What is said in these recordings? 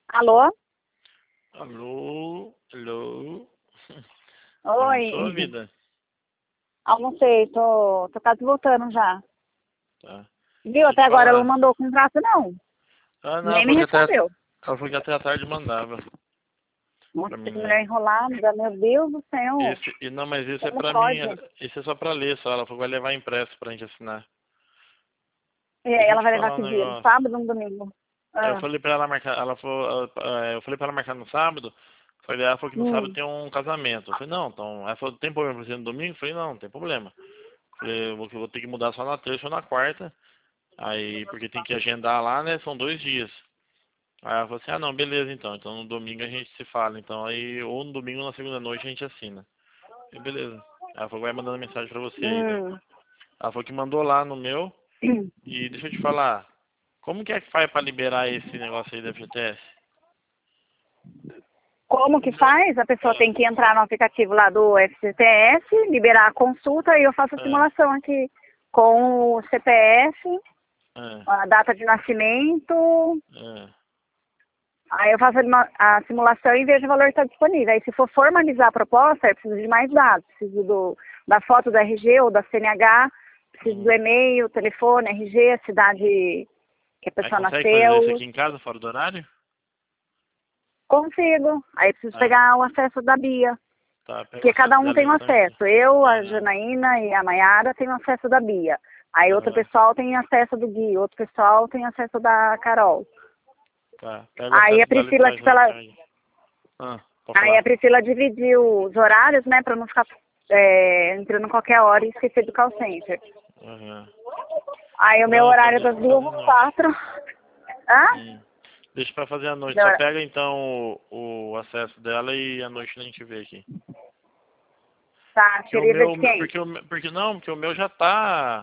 Alô? Alô, alô. Almoçou, Oi. vida? Almocei, tô quase voltando já. Tá. Viu? Deixa eu Até te agora ela não falar. mandou o contrato, não. Ah, não, Nem me respondeu. ela falou que até a tarde mandava Nossa, pra que mim ler. mulher enrolada, meu Deus do céu. Não, mas esse é Como pra mim, pode? esse é só pra ler só. Ela falou que vai levar impresso pra gente assinar. E aí Deixa eu ela te vai levar falar um que dia? No negócio. sábado ou no domingo? Eu Ah, falei pra ela marcar, ela falou, eu falei pra ela marcar no sábado. Ela falou que no sábado hum, tem um casamento. Eu falei, não, então, ela falou, tem problema pra você no domingo? Eu falei, não, não tem problema. Eu falei, eu vou ter que mudar só na terça ou na quarta. Aí, porque tem que agendar lá, né? São 2 dias. Aí ela falou assim, ah não, beleza então. Então no domingo a gente se fala. Então aí, ou no domingo ou na segunda noite a gente assina. E beleza. Aí ela falou, vai mandando mensagem pra você aí, daí. hum. Ela falou que mandou lá no meu. E deixa eu te falar, como que é que faz pra liberar esse negócio aí da FGTS? Como que faz? A pessoa Ah, tem que entrar no aplicativo lá do FGTS, liberar a consulta e eu faço a ah, simulação aqui com o CPF, ah, a data de nascimento. ah. Aí eu faço a simulação e vejo o valor que está disponível. Aí se for formalizar a proposta, eu preciso de mais dados. Preciso da foto do RG ou da CNH, preciso do Hum. e-mail, telefone, RG, a cidade que a Aí pessoa consegue fazer isso nasceu. aqui em casa, fora do horário? Consigo. Aí preciso Ah, pegar o acesso da Bia. tá, pega o Porque cada acesso um dela tem um então aqui. acesso. Eu, a Aham, Janaína e a Maiara têm o acesso da Bia. Aí outro aham. pessoal tem acesso do Gui, outro pessoal tem acesso da Carol. Tá, pega o Aí a acesso dela e Priscila, traz tipo, lá ela, então aí. Pode Aí a falar. Priscila dividiu os horários, né, pra não ficar entrando qualquer hora e esquecer do call center. Aham. Aí o meu Não, horário é das vou duas fazer à às noite. 4. Hã? Deixa pra fazer à noite. Meu Só hora- pega então o acesso dela e à noite a gente vê aqui. Tá, Porque o queria ver de meu, quem? porque o meu já tá,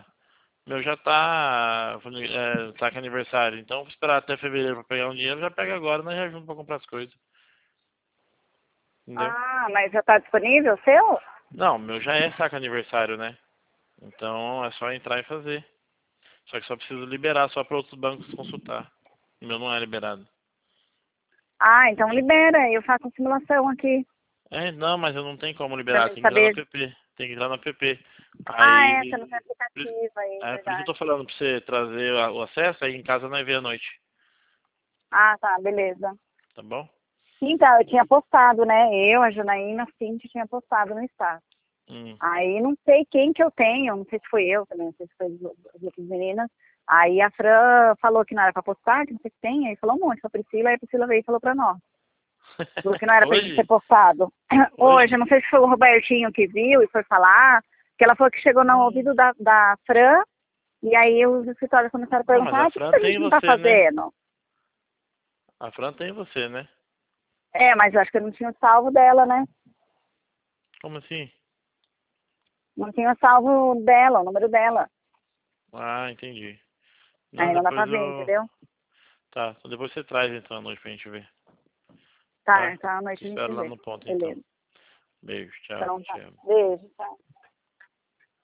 tá com aniversário. Então vou esperar até fevereiro pra pegar um dinheiro, já pega agora, nós já junto pra comprar as coisas. Entendeu? Ah, mas já tá disponível o seu? Não, o meu já é saca aniversário, né? Então é só entrar e fazer. Só que só preciso liberar só para outros bancos consultar. O meu não é liberado. Ah, então Entendeu? libera, eu faço a simulação aqui, Não, mas eu não tenho como pra liberar, mim tem que entrar no saber. PP. Tem que entrar no app. Ah, é, você não tem Aí. aplicativo aí, Por isso que eu verdade. tô falando pra você trazer o acesso, aí em casa nós vê à noite. Ah, tá, beleza. Tá bom? Então, eu tinha postado, né, eu, a Janaína, a Cintia, tinha postado no Instagram. Hum. Aí não sei quem que eu tenho, não sei se foi eu também, não sei se foi as outras meninas. Aí a Fran falou que não era pra postar, que não sei se tem, aí falou um monte pra Priscila, aí a Priscila veio e falou pra nós. Falou que não era pra gente ter Hoje? postado. Hoje, eu Hoje? não sei se foi o Robertinho que viu e foi falar, que ela falou que chegou no ouvido Hum. da Fran, e aí os escritórios começaram a Não, mas perguntar, a ah, por Fran que a tem gente não tá você, né? fazendo? A Fran tem você, né? É, mas eu acho que eu não tinha o salvo dela, né? Como assim? Não tinha o salvo dela, o número dela. Ah, entendi. Não, Aí não dá pra depois ver, eu. entendeu? Tá, então depois você traz então à noite pra gente ver. Tá, Tá? então à Te noite a gente espero lá vê. no ponto então. Beleza. Beijo, tchau, Então tá. te amo. Beijo, tchau.